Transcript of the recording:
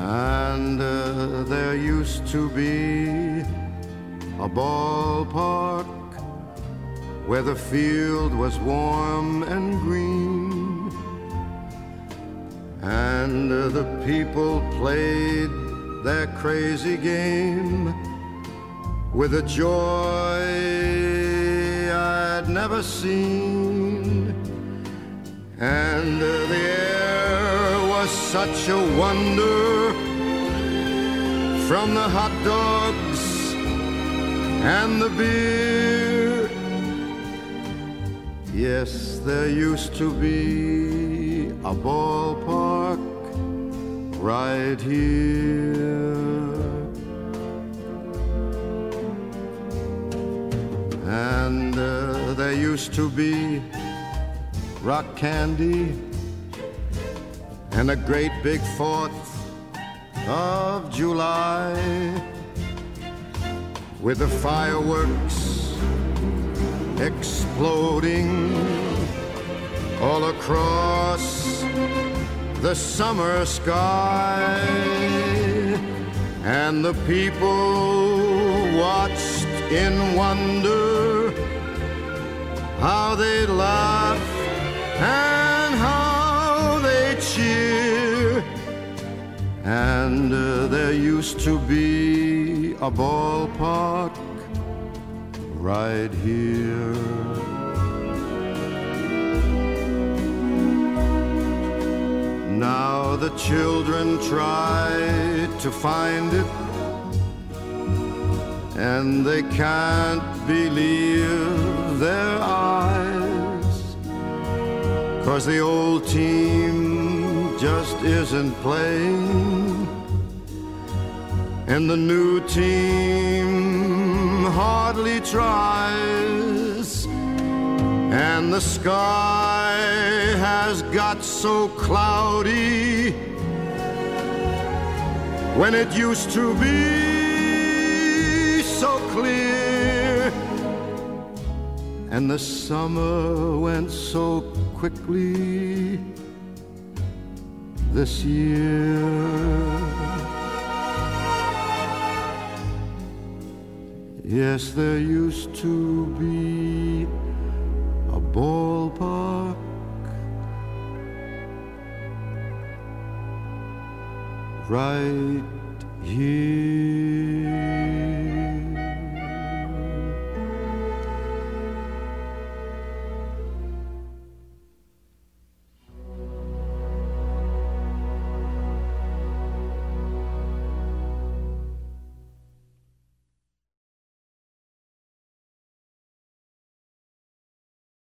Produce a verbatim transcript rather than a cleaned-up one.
And uh, there used to be a ballpark where the field was warm and green, and uh, the people played their crazy game with a joy I'd never seen. And uh, the air was such a wonder, from the hot dogs and the beer. Yes, there used to be a ballpark right here. And uh, there used to be rock candy and a great big fourth of July, with the fireworks exploding all across the summer sky, and the people watched in wonder how they laugh and how they cheer. And uh, there used to be a ballpark right here. Now the children try to find it, and they can't believe their eyes, 'cause the old team just isn't playing, and the new team hardly tries, and the sky has got so cloudy when it used to be so clear, and the summer went so quickly this year. Yes, there used to be a ballpark right here.